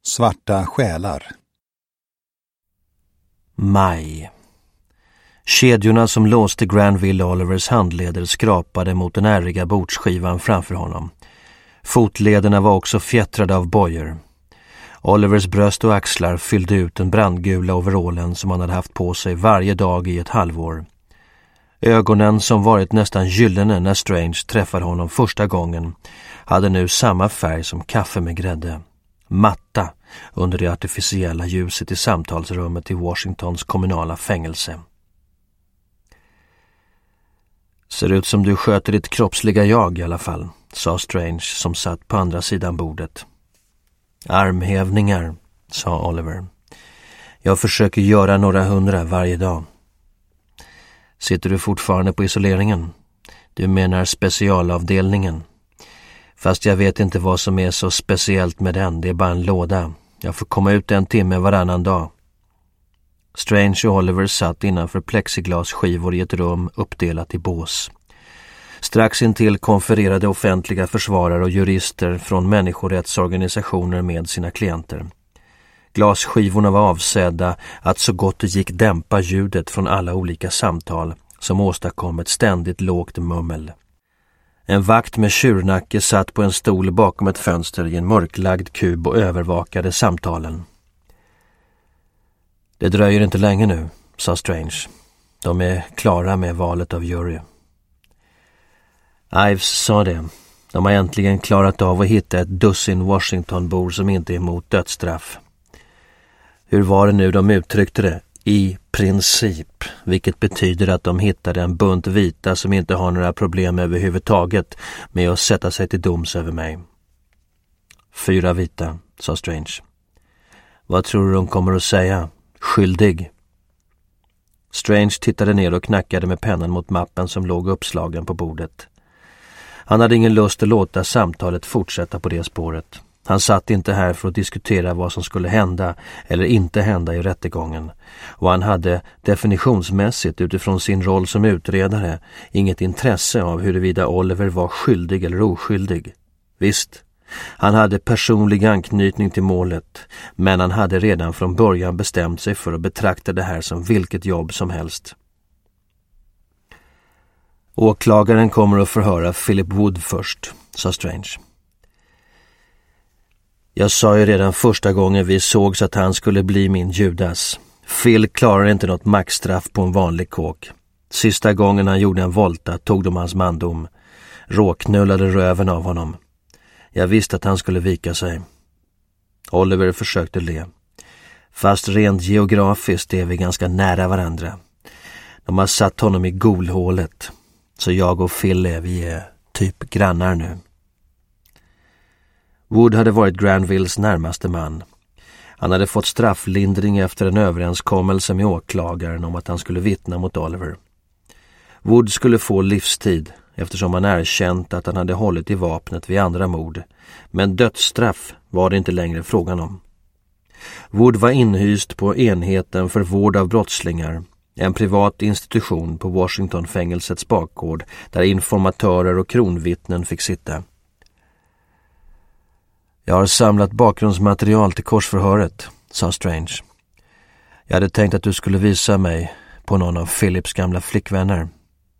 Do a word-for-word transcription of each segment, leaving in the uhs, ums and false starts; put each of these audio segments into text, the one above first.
Svarta själar. Maj. Kedjorna som låste Granville Olivers handleder skrapade mot den ärriga bordsskivan framför honom. Fotlederna var också fjättrade av bojor. Olivers bröst och axlar fyllde ut den brandgula overallen som han hade haft på sig varje dag i ett halvår. Ögonen, som varit nästan gyllene när Strange träffade honom första gången, hade nu samma färg som kaffe med grädde. Matta under det artificiella ljuset i samtalsrummet i Washingtons kommunala fängelse. Ser ut som du sköter ditt kroppsliga jag i alla fall, sa Strange som satt på andra sidan bordet. Armhävningar, sa Oliver. Jag försöker göra några hundra varje dag. Sitter du fortfarande på isoleringen? Du menar specialavdelningen. Fast jag vet inte vad som är så speciellt med den, det är bara en låda. Jag får komma ut en timme varannan dag. Strange och Oliver satt innanför plexiglasskivor i ett rum uppdelat i bås. Strax intill konfererade offentliga försvarare och jurister från människorättsorganisationer med sina klienter. Glasskivorna var avsedda att så gott det gick dämpa ljudet från alla olika samtal som åstadkom ett ständigt lågt mummel. En vakt med tjurnacke satt på en stol bakom ett fönster i en mörklagd kub och övervakade samtalen. Det dröjer inte länge nu, sa Strange. De är klara med valet av jury. Ives sa det. De har äntligen klarat av att hitta ett dussin Washingtonbor som inte är emot dödsstraff. Hur var det nu de uttryckte det? I princip, vilket betyder att de hittade en bunt vita som inte har några problem överhuvudtaget med att sätta sig till doms över mig. Fyra vita, sa Strange. Vad tror du de kommer att säga? Skyldig. Strange tittade ner och knackade med pennan mot mappen som låg uppslagen på bordet. Han hade ingen lust att låta samtalet fortsätta på det spåret. Han satt inte här för att diskutera vad som skulle hända eller inte hända i rättegången. Och han hade definitionsmässigt utifrån sin roll som utredare inget intresse av huruvida Oliver var skyldig eller oskyldig. Visst, han hade personlig anknytning till målet, men han hade redan från början bestämt sig för att betrakta det här som vilket jobb som helst. Åklagaren kommer att förhöra Philip Wood först, sa Strange. Jag sa ju redan första gången vi sågs att han skulle bli min Judas. Phil klarar inte något maxstraff på en vanlig kåk. Sista gången han gjorde en volta tog de hans mandom. Råknullade röven av honom. Jag visste att han skulle vika sig. Oliver försökte le. Fast rent geografiskt är vi ganska nära varandra. De har satt honom i golhålet. Så jag och Phil är vi är typ grannar nu. Wood hade varit Granvilles närmaste man. Han hade fått strafflindring efter en överenskommelse med åklagaren om att han skulle vittna mot Oliver. Wood skulle få livstid eftersom han erkänt att han hade hållit i vapnet vid andra mord. Men dödsstraff var det inte längre frågan om. Wood var inhyst på enheten för vård av brottslingar, en privat institution på Washingtonfängelsets bakgård där informatörer och kronvittnen fick sitta. Jag har samlat bakgrundsmaterial till korsförhöret, sa Strange. Jag hade tänkt att du skulle visa mig på någon av Philips gamla flickvänner.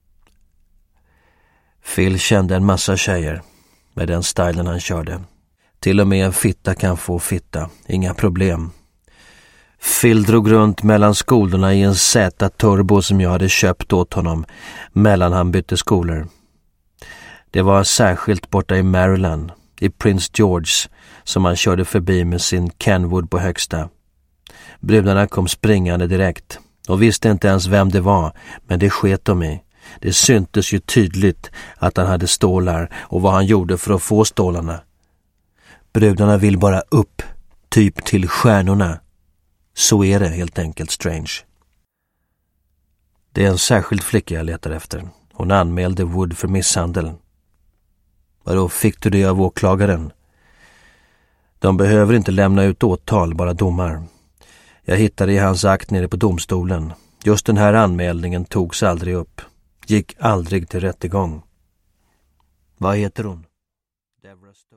Phil kände en massa tjejer med den stilen han körde. Till och med en fitta kan få fitta, inga problem. Phil drog runt mellan skolorna i en Z-turbo som jag hade köpt åt honom mellan han bytte skolor. Det var särskilt borta i Maryland, i Prince George, som han körde förbi med sin Kenwood på högsta. Brudarna kom springande direkt och visste inte ens vem det var, men det sket de i. Det syntes ju tydligt att han hade stålar och vad han gjorde för att få stålarna. Brudarna vill bara upp, typ till stjärnorna. Så är det helt enkelt, Strange. Det är en särskild flicka jag letar efter. Hon anmälde Wood för misshandel. Vadå, fick du det av åklagaren? De behöver inte lämna ut åtal, bara domar. Jag hittade i hans akt nere på domstolen. Just den här anmälningen togs aldrig upp. Gick aldrig till rättegång. Vad heter hon? Deborah